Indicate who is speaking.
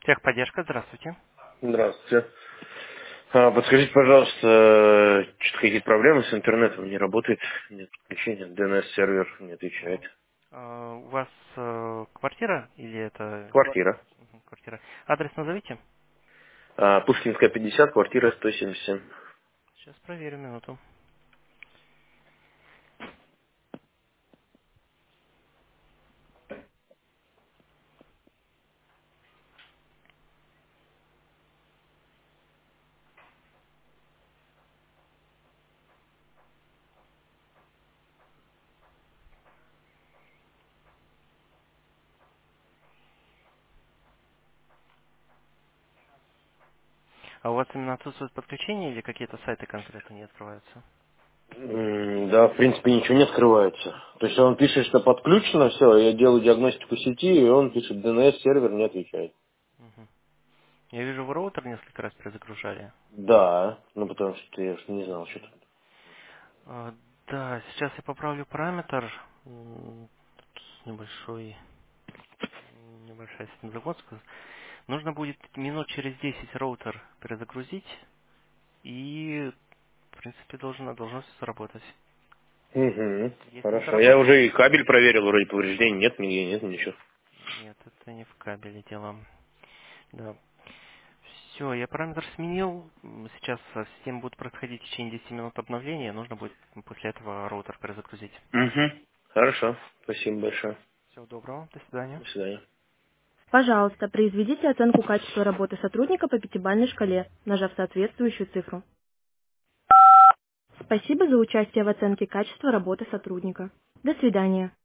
Speaker 1: Техподдержка, здравствуйте.
Speaker 2: Здравствуйте. Подскажите, пожалуйста, что-то какие-то проблемы с интернетом не работает, нет подключения, DNS-сервер не отвечает.
Speaker 1: У вас квартира или это
Speaker 2: Квартира.
Speaker 1: квартира? Адрес назовите.
Speaker 2: Пушкинская, 50, квартира 177.
Speaker 1: Сейчас проверю, минуту. А у вас именно отсутствует подключение или какие-то сайты конкретно не открываются?
Speaker 2: Да, в принципе, ничего не открывается. То есть он пишет, что подключено, все, я делаю диагностику сети, и он пишет, DNS-сервер не отвечает.
Speaker 1: Мгм. Я вижу, вы роутер несколько раз перезагружали.
Speaker 2: Да, ну потому что я ж не знал, что тут.
Speaker 1: Да, сейчас я поправлю параметр. Тут небольшая загвоздка. Нужно будет минут через 10 роутер перезагрузить, и, в принципе, должно все заработать.
Speaker 2: Угу,
Speaker 1: Если не
Speaker 2: хорошо. Я
Speaker 1: заработает,
Speaker 2: уже и кабель проверил, вроде повреждений нет, нигде нет, ничего.
Speaker 1: нет, это не в кабеле дело. Да. Все, я параметр сменил. Сейчас система будет происходить в течение 10 минут обновления. Нужно будет после этого роутер перезагрузить.
Speaker 2: Угу, хорошо. Спасибо большое.
Speaker 1: Всего доброго. До свидания.
Speaker 2: До свидания.
Speaker 1: Пожалуйста, произведите оценку качества работы сотрудника по пятибалльной шкале, нажав соответствующую цифру. Спасибо за участие в оценке качества работы сотрудника. До свидания.